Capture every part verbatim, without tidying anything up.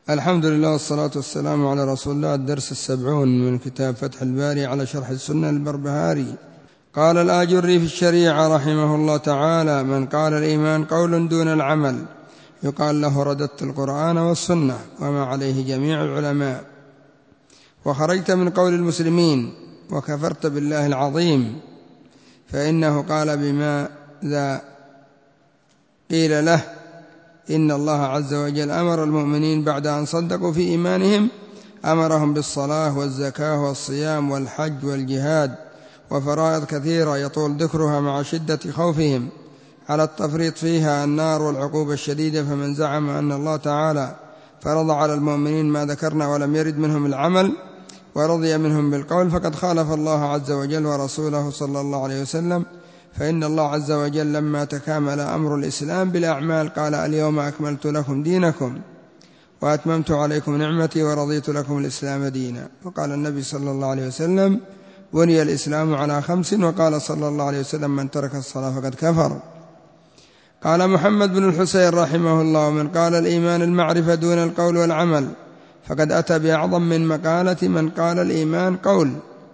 الحمد لله والصلاة والسلام على رسول الله. الدرس السبعون من كتاب فتح الباري على شرح السنة البربهاري. قال الآجري في الشريعة رحمه الله تعالى: من قال الإيمان قول دون العمل يقال له رددت القرآن والسنة وما عليه جميع العلماء، وخرجت من قول المسلمين وكفرت بالله العظيم، فإنه قال بما ذا قيل له إن الله عز وجل أمر المؤمنين بعد أن صدقوا في إيمانهم أمرهم بالصلاة والزكاة والصيام والحج والجهاد وفرائض كثيرة يطول ذكرها مع شدة خوفهم على التفريط فيها النار والعقوبة الشديدة. فمن زعم أن الله تعالى فرض على المؤمنين ما ذكرنا ولم يرد منهم العمل ورضي منهم بالقول فقد خالف الله عز وجل ورسوله صلى الله عليه وسلم، فإن الله عز وجل لما تكامل أمر الإسلام بالأعمال قال: اليوم أكملت لكم دينكم وأتممت عليكم نعمتي ورضيت لكم الإسلام دينا. وقال النبي صلى الله عليه وسلم: بني الإسلام على خمس. وقال صلى الله عليه وسلم: من ترك الصلاة فقد كفر. قال محمد بن الحسين رحمه الله: من قال الإيمان المعرفة دون القول والعمل فقد أتى بأعظم من مقالة من قال الإيمان قول.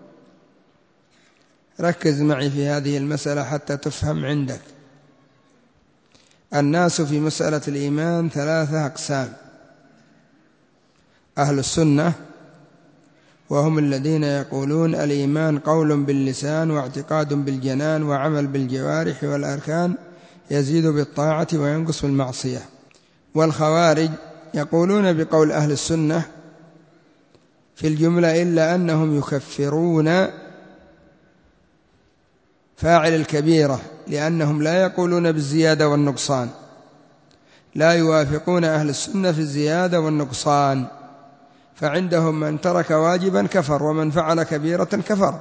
ركز معي في هذه المسألة حتى تفهم عندك. الناس في مسألة الإيمان ثلاثة أقسام: أهل السنة وهم الذين يقولون الإيمان قول باللسان واعتقاد بالجنان وعمل بالجوارح والأركان يزيد بالطاعة وينقص بالمعصية. والخوارج يقولون بقول أهل السنة في الجملة إلا أنهم يكفرون فاعل الكبيرة لأنهم لا يقولون بالزيادة والنقصان، لا يوافقون أهل السنة في الزيادة والنقصان، فعندهم من ترك واجبا كفر ومن فعل كبيرة كفر.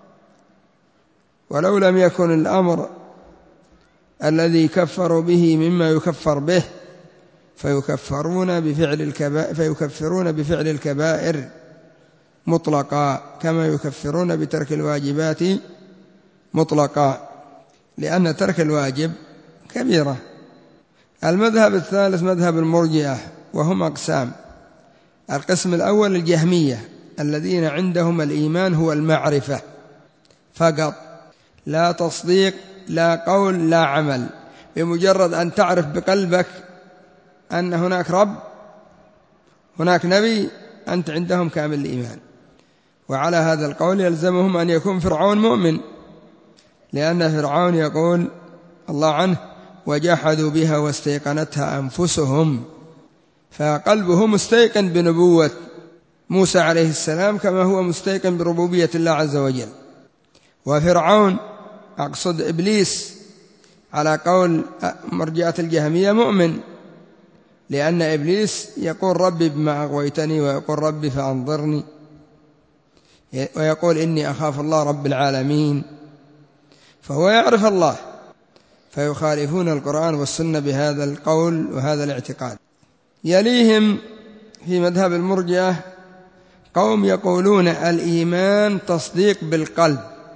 ولو لم يكن الأمر الذي كفروا به مما يكفر به فيكفرون بفعل الكبائر فيكفرون بفعل الكبائر مطلقا كما يكفرون بترك الواجبات مطلقا، لأن ترك الواجب كبيرة. المذهب الثالث مذهب المرجئة وهم أقسام: القسم الأول الجهمية الذين عندهم الإيمان هو المعرفة فقط، لا تصديق لا قول لا عمل، بمجرد أن تعرف بقلبك أن هناك رب هناك نبي أنت عندهم كامل الإيمان. وعلى هذا القول يلزمهم أن يكون فرعون مؤمن، لأن فرعون يقول الله عنه: وجحدوا بها واستيقنتها أنفسهم، فقلبه مستيقن بنبوة موسى عليه السلام كما هو مستيقن بربوبية الله عز وجل. وفرعون أقصد إبليس على قول مرجئة الجهمية مؤمن، لأن إبليس يقول ربي بما أغويتني ويقول ربي فأنظرني ويقول إني أخاف الله رب العالمين، فهو يعرف الله، فيخالفون القرآن والسنة بهذا القول وهذا الاعتقاد. يليهم في مذهب المرجئة قوم يقولون الإيمان تصديق بالقلب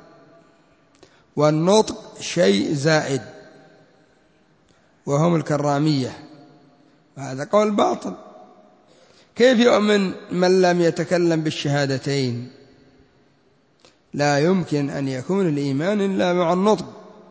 والنطق شيء زائد، وهم الكرامية، وهذا قول باطل. كيف يؤمن من لم يتكلم بالشهادتين؟ لا يمكن أن يكون الإيمان إلا مع النطق.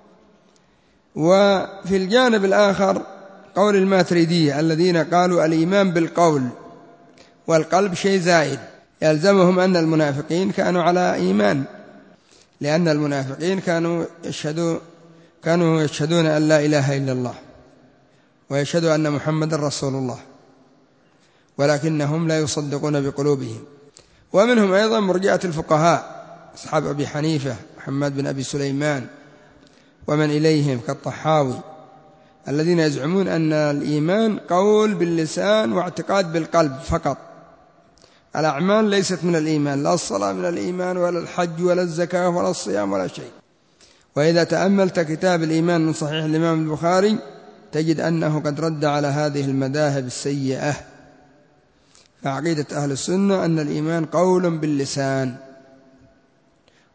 وفي الجانب الآخر قول الماتريدية الذين قالوا الإيمان بالقول والقلب شيء زائد، يلزمهم أن المنافقين كانوا على إيمان، لأن المنافقين كانوا يشهدون كانوا يشهدون أن لا إله إلا الله ويشهدوا أن محمد رسول الله، ولكنهم لا يصدقون بقلوبهم. ومنهم أيضا مرجئة الفقهاء أصحاب أبي حنيفة محمد بن أبي سليمان ومن إليهم كالطحاوي، الذين يزعمون أن الإيمان قول باللسان واعتقاد بالقلب فقط، الأعمال ليست من الإيمان، لا الصلاة من الإيمان ولا الحج ولا الزكاة ولا الصيام ولا شيء. وإذا تأملت كتاب الإيمان من صحيح الإمام البخاري تجد أنه قد رد على هذه المذاهب السيئة. فعقيدة أهل السنة أن الإيمان قول باللسان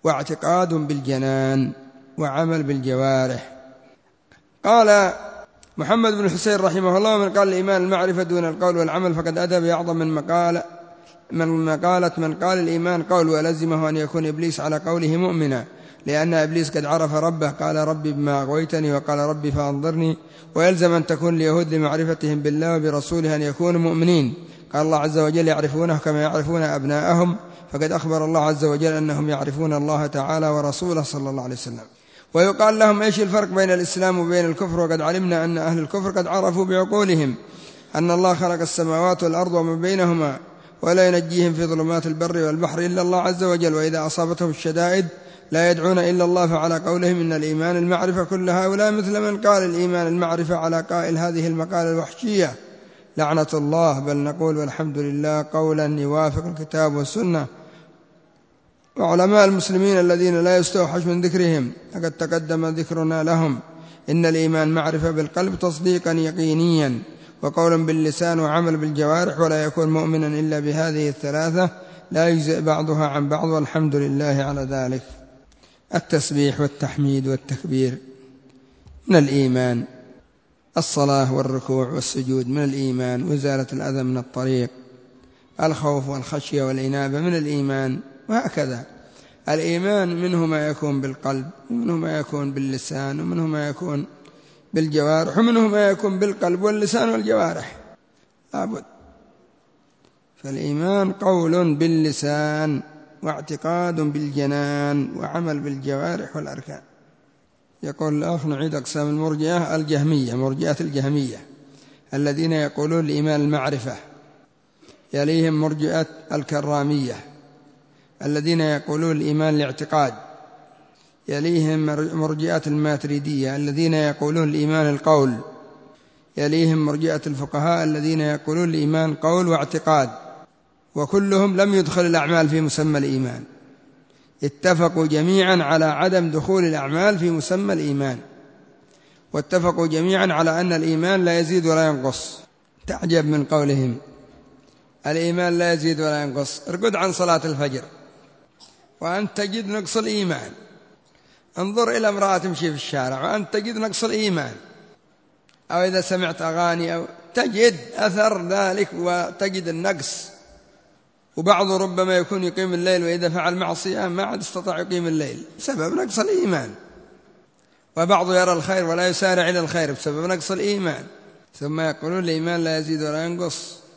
واعتقاد بالجنان وعمل بالجوارح. قال محمد بن الحسين رحمه الله: من قال الإيمان المعرفة دون القول والعمل فقد أتى بأعظم من مقالة من مقالة من قال الإيمان قول ولزمه أن يكون إبليس على قوله مؤمنا، لأن إبليس قد عرف ربه قال ربي بما أغويتني وقال ربي فأنظرني. ويلزم أن تكون اليهود لمعرفتهم بالله وبرسوله أن يكونوا مؤمنين. قال الله عز وجل: يعرفونه كما يعرفون أبناءهم، فقد أخبر الله عز وجل أنهم يعرفون الله تعالى ورسوله صلى الله عليه وسلم. ويقال لهم: إيش الفرق بين الإسلام وبين الكفر؟ وقد علمنا أن أهل الكفر قد عرفوا بعقولهم أن الله خلق السماوات والأرض وما بينهما ولا ينجيهم في ظلمات البر والبحر إلا الله عز وجل، وإذا أصابتهم الشدائد لا يدعون إلا الله. فعلى قولهم إن الإيمان المعرفة كل هؤلاء مثل من قال الإيمان المعرفة على قائل هذه المقالة الوحشية لعنة الله، بل نقول والحمد لله قولا يوافق الكتاب والسنة. وعلماء المسلمين الذين لا يستوحش من ذكرهم لقد تقدم ذكرنا لهم. إن الإيمان معرفة بالقلب تصديقا يقينيا وقولا باللسان وعمل بالجوارح، ولا يكون مؤمنا إلا بهذه الثلاثة، لا يجزئ بعضها عن بعض، والحمد لله على ذلك. التسبيح والتحميد والتكبير من الإيمان، الصلاة والركوع والسجود من الإيمان، وإزالة الأذى من الطريق، الخوف والخشية والإنابة من الإيمان، وهكذا. الإيمان منه ما يكون بالقلب، ومنه ما يكون باللسان، ومنه ما يكون بالجوارح، ومنه ما يكون بالقلب واللسان والجوارح لابد. فالإيمان قول باللسان واعتقاد بالجنان وعمل بالجوارح والأركان. يقول الأخ: نعيد أقسام المرجئة الجهمية. مرجئة الجهمية الذين يقولون الإيمان المعرفة، يليهم مرجئة الكرامية الذين يقولون الإيمان الاعتقاد، يليهم مرجئة الماتريدية الذين يقولون الإيمان القول، يليهم مرجئة الفقهاء الذين يقولون الإيمان قول واعتقاد. وكلهم لم يدخل الأعمال في مسمى الإيمان، اتفقوا جميعا على عدم دخول الأعمال في مسمى الإيمان، واتفقوا جميعا على أن الإيمان لا يزيد ولا ينقص. تعجب من قولهم الإيمان لا يزيد ولا ينقص. ارقد عن صلاة الفجر وأنت تجد نقص الإيمان، انظر إلى امرأة تمشي في الشارع وأنت تجد نقص الإيمان، أو إذا سمعت أغاني أو تجد أثر ذلك وتجد النقص. وبعض ربما يكون يقيم الليل وإذا فعل معصية ما عاد استطاع يقيم الليل بسبب نقص الإيمان، وبعض يرى الخير ولا يسارع إلى الخير بسبب نقص الإيمان. ثم يقولون الإيمان لا يزيد ولا ينقص.